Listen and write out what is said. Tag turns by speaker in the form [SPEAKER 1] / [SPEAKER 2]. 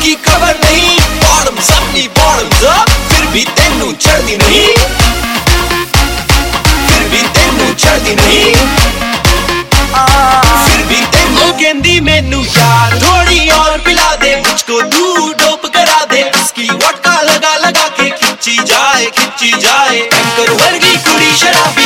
[SPEAKER 1] की खबर नहीं, बॉटम्स अपनी बॉटम्स अप, फिर भी तेनू चढ़दी नहीं, फिर भी तेनू चढ़दी नहीं, फिर भी तेनू कहंदी मैनू यार थोड़ी और पिला दे, मुझको दूध डोप करा दे, इसकी वोडका लगा लगा के खिंची जाए, टैंकर वर्गी कुड़ी शराब